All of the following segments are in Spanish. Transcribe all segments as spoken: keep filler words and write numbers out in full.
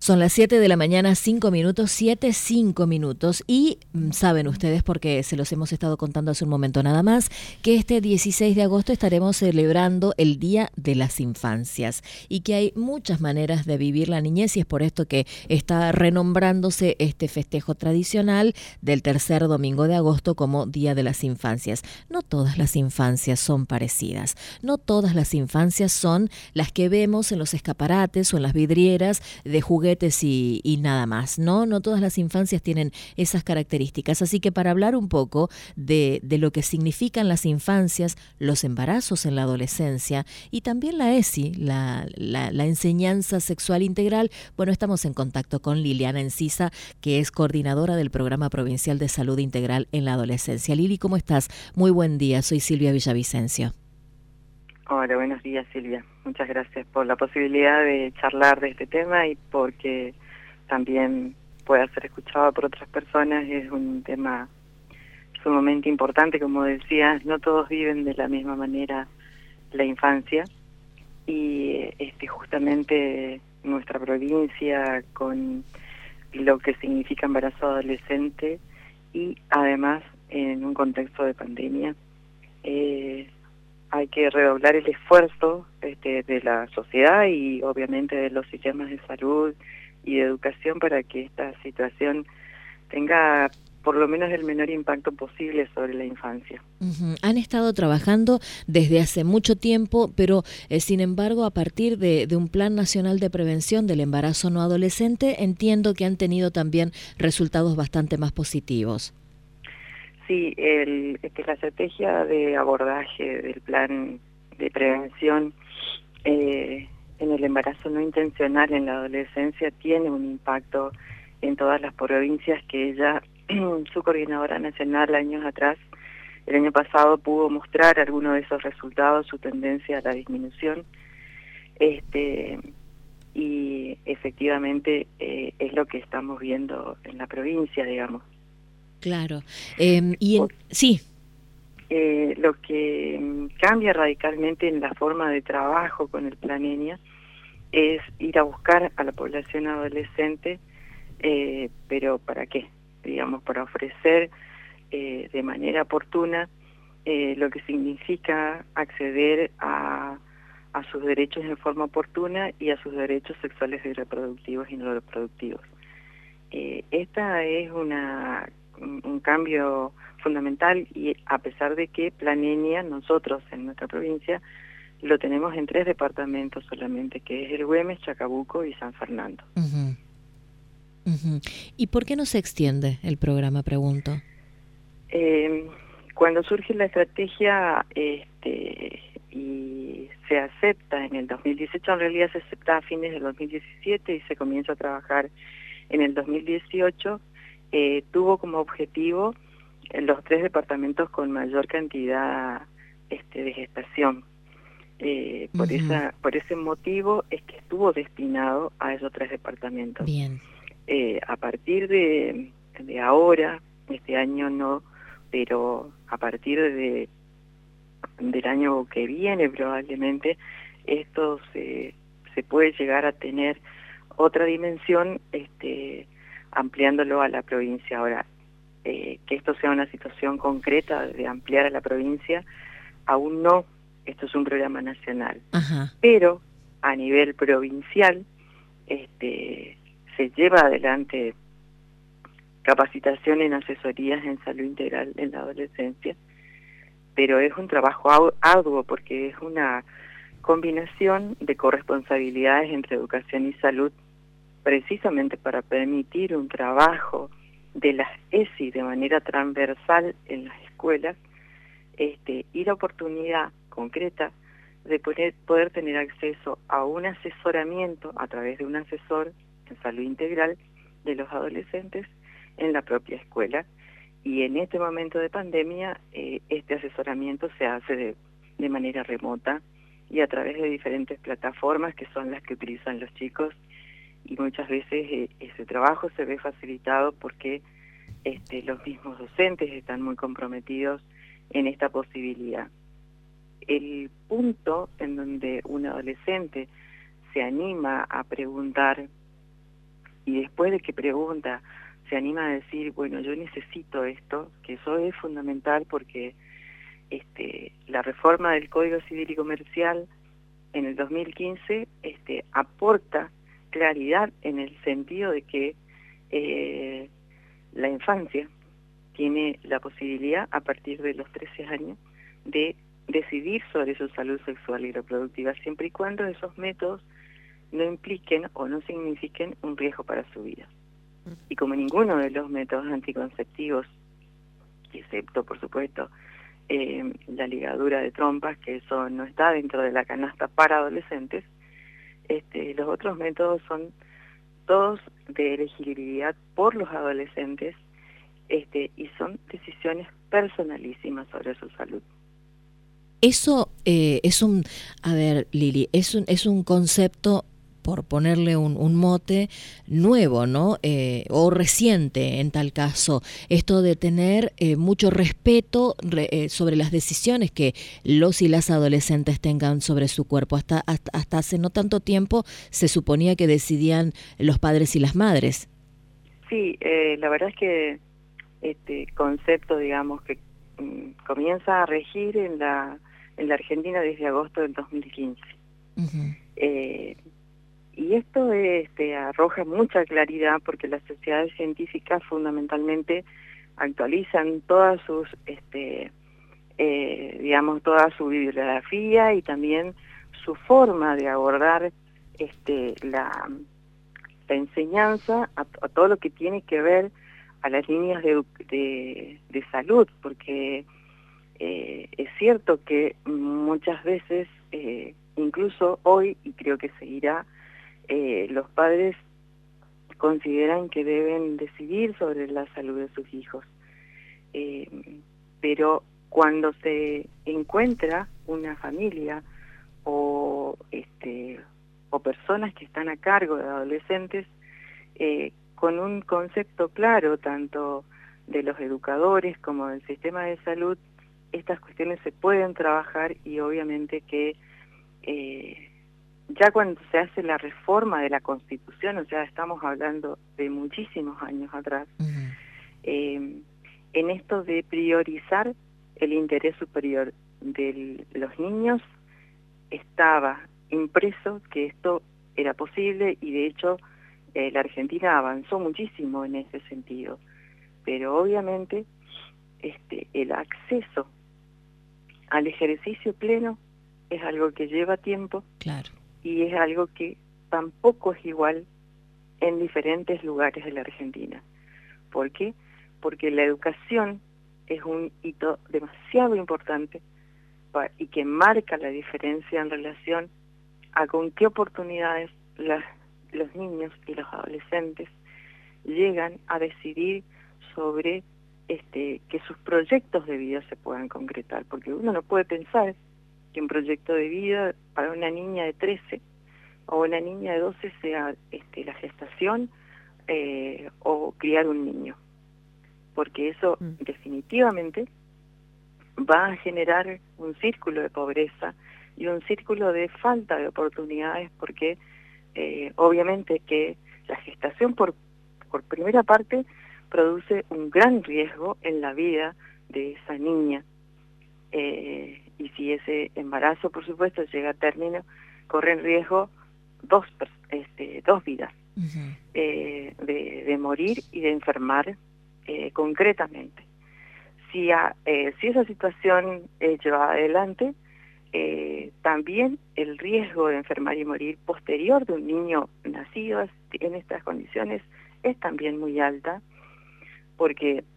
Son las siete de la mañana, cinco minutos, siete, cinco minutos. Y mm, saben ustedes, porque se los hemos estado contando hace un momento nada más, que este dieciséis de agosto estaremos celebrando el Día de las Infancias y que hay muchas maneras de vivir la niñez, y es por esto que está renombrándose este festejo tradicional del tercer domingo de agosto como Día de las Infancias. No todas las infancias son parecidas, no todas las infancias son las que vemos en los escaparates o en las vidrieras de juguetes Y, y nada más, ¿no? No todas las infancias tienen esas características. Así que para hablar un poco de, de lo que significan las infancias, los embarazos en la adolescencia y también la E S I, la, la, la enseñanza sexual integral, bueno, estamos en contacto con Liliana Encisa, que es coordinadora del Programa Provincial de Salud Integral en la Adolescencia. Lili, ¿cómo estás? Muy buen día, soy Silvia Villavicencio. Hola, buenos días, Silvia. Muchas gracias por la posibilidad de charlar de este tema y porque también pueda ser escuchado por otras personas. Es un tema sumamente importante, como decías, no todos viven de la misma manera la infancia y este justamente nuestra provincia, con lo que significa embarazo adolescente y además en un contexto de pandemia, eh, hay que redoblar el esfuerzo este, de la sociedad y obviamente de los sistemas de salud y de educación para que esta situación tenga por lo menos el menor impacto posible sobre la infancia. Uh-huh. Han estado trabajando desde hace mucho tiempo, pero eh, sin embargo a partir de, de un Plan Nacional de Prevención del Embarazo No Adolescente, entiendo que han tenido también resultados bastante más positivos. Sí, el, este, la estrategia de abordaje del plan de prevención eh, en el embarazo no intencional en la adolescencia tiene un impacto en todas las provincias que ella, su coordinadora nacional, años atrás, el año pasado pudo mostrar algunos de esos resultados, su tendencia a la disminución, este y efectivamente eh, es lo que estamos viendo en la provincia, digamos. Claro. Eh, y en, sí. Eh, lo que cambia radicalmente en la forma de trabajo con el Plan ENIA es ir a buscar a la población adolescente, eh, pero ¿para qué? Digamos, para ofrecer eh, de manera oportuna eh, lo que significa acceder a, a sus derechos en forma oportuna y a sus derechos sexuales y reproductivos y no reproductivos. Eh, esta es una un cambio fundamental y a pesar de que Plan ENIA, nosotros en nuestra provincia, lo tenemos en tres departamentos solamente, que es el Güemes, Chacabuco y San Fernando. Uh-huh. Uh-huh. ¿Y por qué no se extiende el programa, pregunto? Eh, cuando surge la estrategia este, y se acepta en el dos mil dieciocho, en realidad se acepta a fines del dos mil diecisiete y se comienza a trabajar en el dos mil dieciocho, eh, tuvo como objetivo los tres departamentos con mayor cantidad este, de gestación. Eh, por uh-huh. esa por ese motivo es que estuvo destinado a esos tres departamentos. Bien. Eh, a partir de, de ahora, este año no, pero a partir de del año que viene probablemente, esto se, se puede llegar a tener otra dimensión, este, ampliándolo a la provincia. Ahora, eh, que esto sea una situación concreta de ampliar a la provincia, aún no, esto es un programa nacional. Ajá. Pero a nivel provincial este, se lleva adelante capacitación en asesorías en salud integral en la adolescencia, pero es un trabajo arduo porque es una combinación de corresponsabilidades entre educación y salud, precisamente para permitir un trabajo de las E S I de manera transversal en las escuelas, este, y la oportunidad concreta de poder, poder tener acceso a un asesoramiento a través de un asesor en salud integral de los adolescentes en la propia escuela. Y en este momento de pandemia, eh, este asesoramiento se hace de, de manera remota y a través de diferentes plataformas que son las que utilizan los chicos, y muchas veces eh, ese trabajo se ve facilitado porque este, los mismos docentes están muy comprometidos en esta posibilidad. El punto en donde un adolescente se anima a preguntar y después de que pregunta, se anima a decir, bueno, yo necesito esto, que eso es fundamental porque este, la reforma del Código Civil y Comercial en el dos mil quince este, aporta claridad en el sentido de que eh, la infancia tiene la posibilidad a partir de los trece años de decidir sobre su salud sexual y reproductiva siempre y cuando esos métodos no impliquen o no signifiquen un riesgo para su vida. Y como ninguno de los métodos anticonceptivos, excepto por supuesto eh, la ligadura de trompas, que eso no está dentro de la canasta para adolescentes, este, los otros métodos son todos de elegibilidad por los adolescentes este, y son decisiones personalísimas sobre su salud. Eso eh, es un, a ver, Lili, es un, es un concepto, por ponerle un, un mote, nuevo, ¿no? Eh, o reciente en tal caso, esto de tener eh, mucho respeto re, eh, sobre las decisiones que los y las adolescentes tengan sobre su cuerpo. Hasta, hasta, hasta hace no tanto tiempo se suponía que decidían los padres y las madres. Sí, eh, la verdad es que este concepto, digamos, que mm, comienza a regir en la, en la Argentina desde agosto del dos mil quince. Uh-huh. eh, Y esto este, arroja mucha claridad porque las sociedades científicas fundamentalmente actualizan todas sus, este, eh, digamos, toda su bibliografía y también su forma de abordar este, la, la enseñanza a, a todo lo que tiene que ver a las líneas de, de, de salud, porque eh, es cierto que muchas veces, eh, incluso hoy, y creo que seguirá, Eh, los padres consideran que deben decidir sobre la salud de sus hijos. Eh, pero cuando se encuentra una familia o, este, o personas que están a cargo de adolescentes eh, con un concepto claro tanto de los educadores como del sistema de salud, estas cuestiones se pueden trabajar y obviamente que eh, ya cuando se hace la reforma de la Constitución, o sea, estamos hablando de muchísimos años atrás, uh-huh. eh, en esto de priorizar el interés superior de los niños, estaba impreso que esto era posible y de hecho eh, la Argentina avanzó muchísimo en ese sentido. Pero obviamente este, el acceso al ejercicio pleno es algo que lleva tiempo. Claro. Y es algo que tampoco es igual en diferentes lugares de la Argentina. ¿Por qué? Porque la educación es un hito demasiado importante para, y que marca la diferencia en relación a con qué oportunidades las, los niños y los adolescentes llegan a decidir sobre este, que sus proyectos de vida se puedan concretar. Porque uno no puede pensar que un proyecto de vida para una niña de trece o una niña de doce sea este, la gestación eh, o criar un niño, porque eso mm. definitivamente va a generar un círculo de pobreza y un círculo de falta de oportunidades, porque eh, obviamente que la gestación por, por primera parte produce un gran riesgo en la vida de esa niña. Eh, y si ese embarazo, por supuesto, llega a término, corren riesgo dos, este, dos vidas, uh-huh. eh, de, de morir y de enfermar eh, concretamente. Si, a, eh, si esa situación es llevada adelante, eh, también el riesgo de enfermar y morir posterior de un niño nacido en estas condiciones es también muy alta, porque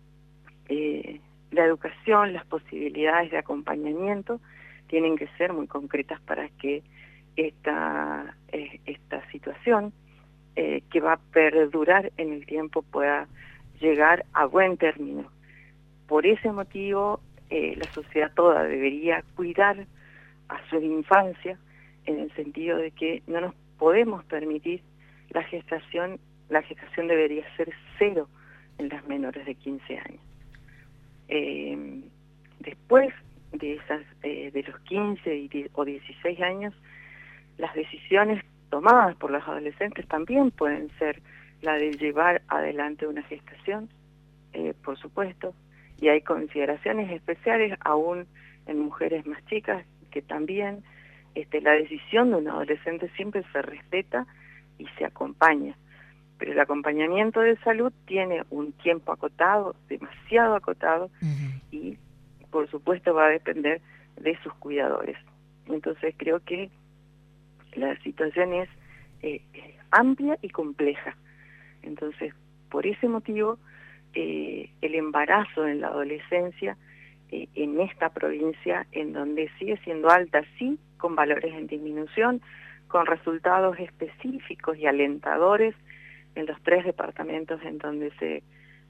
eh, la educación, las posibilidades de acompañamiento tienen que ser muy concretas para que esta, eh, esta situación eh, que va a perdurar en el tiempo pueda llegar a buen término. Por ese motivo, eh, la sociedad toda debería cuidar a su infancia en el sentido de que no nos podemos permitir la gestación, la gestación debería ser cero en las menores de quince años. Eh, después de esas eh, de los quince y die- o dieciséis años, las decisiones tomadas por los adolescentes también pueden ser la de llevar adelante una gestación, eh, por supuesto, y hay consideraciones especiales aún en mujeres más chicas que también este, la decisión de un adolescente siempre se respeta y se acompaña. Pero el acompañamiento de salud tiene un tiempo acotado, demasiado acotado, uh-huh. y por supuesto va a depender de sus cuidadores. Entonces creo que la situación es eh, amplia y compleja. Entonces, por ese motivo, eh, el embarazo en la adolescencia, eh, en esta provincia, en donde sigue siendo alta, sí, con valores en disminución, con resultados específicos y alentadores, en los tres departamentos en donde se,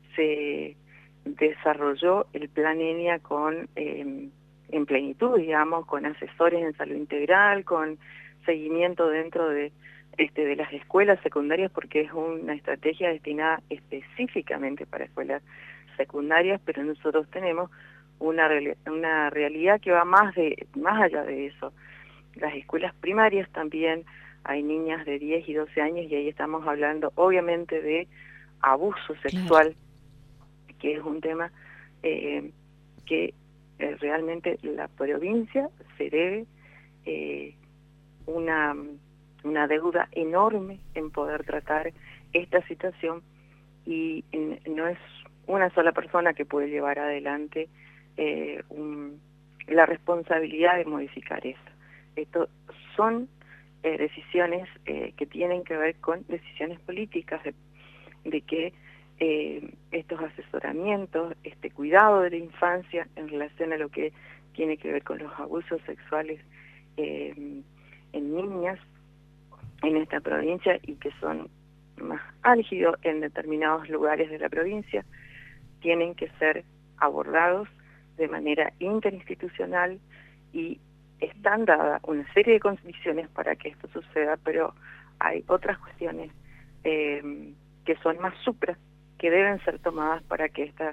se desarrolló el plan ENIA con, eh, en plenitud, digamos, con asesores en salud integral, con seguimiento dentro de, este, de las escuelas secundarias, porque es una estrategia destinada específicamente para escuelas secundarias, pero nosotros tenemos una, una realidad que va más, de, más allá de eso. Las escuelas primarias también, hay niñas de diez y doce años y ahí estamos hablando obviamente de abuso sexual, claro. que es un tema eh, que eh, realmente la provincia se debe eh, una, una deuda enorme en poder tratar esta situación, y en, no es una sola persona que puede llevar adelante eh, un, la responsabilidad de modificar esto. Esto son Eh, decisiones eh, que tienen que ver con decisiones políticas, de, de que eh, estos asesoramientos, este cuidado de la infancia en relación a lo que tiene que ver con los abusos sexuales eh, en niñas en esta provincia, y que son más álgidos en determinados lugares de la provincia, tienen que ser abordados de manera interinstitucional, y están dadas una serie de condiciones para que esto suceda, pero hay otras cuestiones eh, que son más supra, que deben ser tomadas para que esta,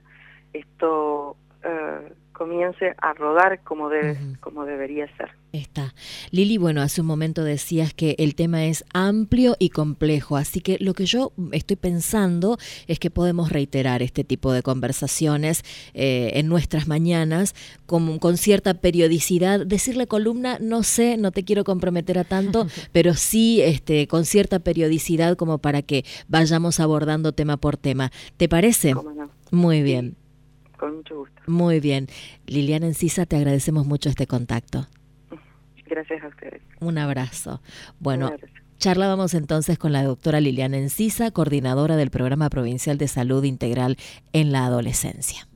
esto eh, comience a rodar como debe, uh-huh. como debería ser. Está. Lili, bueno, hace un momento decías que el tema es amplio y complejo, así que lo que yo estoy pensando es que podemos reiterar este tipo de conversaciones eh, en nuestras mañanas con, con cierta periodicidad. Decirle columna, no sé, no te quiero comprometer a tanto, pero sí este, con cierta periodicidad como para que vayamos abordando tema por tema. ¿Te parece? ¿Cómo no? Muy bien. Sí, con mucho gusto. Muy bien. Liliana Encisa, te agradecemos mucho este contacto. Gracias a ustedes. Un abrazo. Bueno, Un abrazo. Charlábamos entonces con la doctora Liliana Encisa, coordinadora del Programa Provincial de Salud Integral en la Adolescencia.